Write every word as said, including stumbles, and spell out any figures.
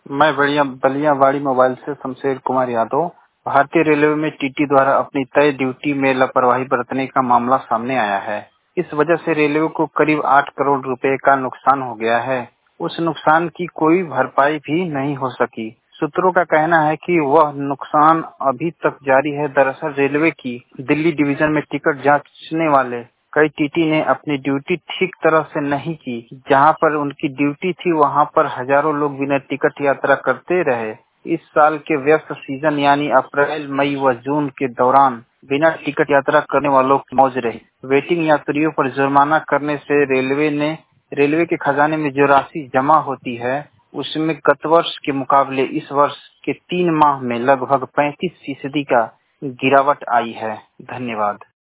मैं बढ़िया बलियाबाड़ी मोबाइल से शमशेर कुमार यादव। भारतीय रेलवे में टीटी द्वारा अपनी तय ड्यूटी में लापरवाही बरतने का मामला सामने आया है। इस वजह से रेलवे को करीब आठ करोड़ रुपए का नुकसान हो गया है। उस नुकसान की कोई भरपाई भी नहीं हो सकी। सूत्रों का कहना है कि वह नुकसान अभी तक जारी है। दरअसल रेलवे की दिल्ली डिवीजन में टिकट जांचने वाले कई टीटी ने अपनी ड्यूटी ठीक तरह से नहीं की। जहां पर उनकी ड्यूटी थी वहां पर हजारों लोग बिना टिकट यात्रा करते रहे। इस साल के व्यस्त सीजन यानी अप्रैल, मई व जून के दौरान बिना टिकट यात्रा करने वालों की मौज रही। वेटिंग यात्रियों पर जुर्माना करने से रेलवे ने रेलवे के खजाने में जो राशि जमा होती है उसमें गत वर्ष के मुकाबले इस वर्ष के तीन माह में लगभग पैंतीस फीसदी का गिरावट आई है। धन्यवाद।